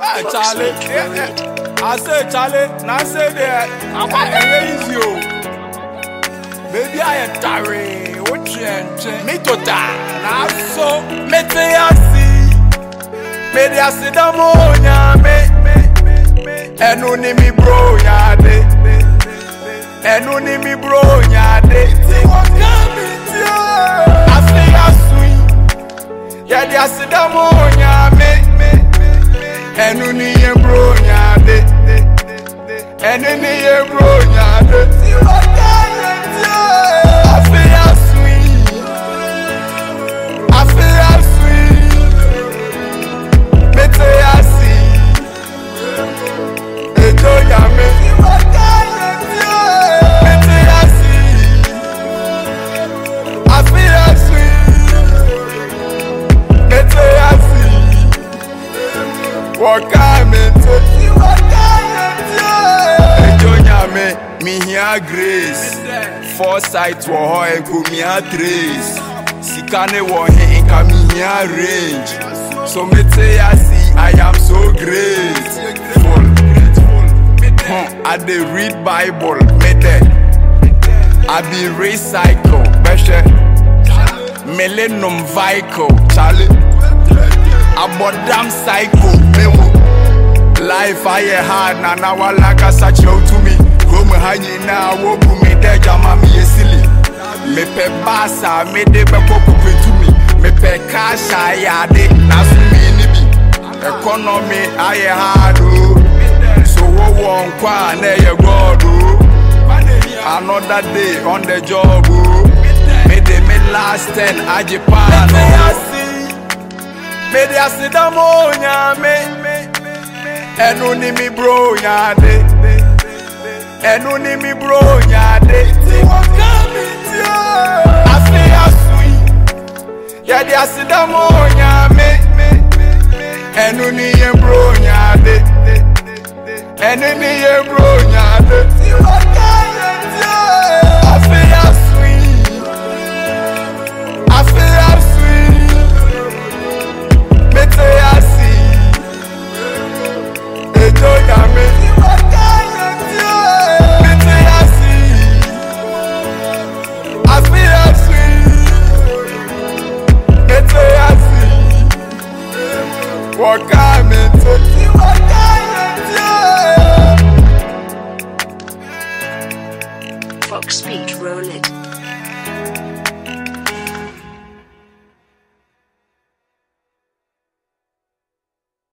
Charlie, I say Charlie, now say there, I'm easy. Baby, I am tired. What you me to die? Now so, me see, me see the moon, me, and only me bro, ya de, and only me bro, ya de. See what coming, I say I sweet, yeah, see the moon, ya me. Enuni ye bro nyade, enuni ye bro nyade. I feel sweet, I feel sweet. Me say I see, enjoy me. Me say I see, I feel sweet. Me say I see. What kind of me here grace, foresight for her and me here trace. Sikane wa he inka me here range. So me say I see I am so grateful. I dey read Bible, me there. I be recycle, beshe. Millennium vehicle, Charlie. About damn psycho, memo. Life I hard, na na wala kasa chow to me. Come hanyi na woku me de jama mi esili. Me pe basa, me de be popo to me. Me pe kasha ya de, na su mi nibi. Economy I hard, so wo won kwa ne ye God. Another day on the job, me de me last 10 ajipano. Me dia see the moon, me, and only me bro, yade, and only me bro, yade. See what coming, I feel sweet, yeah, dia see the moon, me, and only ye bro, yade, and only ye bro, yade. See what coming, I feel sweet, I feel sweet. Me say I see, enjoy me. Me say I see, I feel sweet. Me say I see, what kind of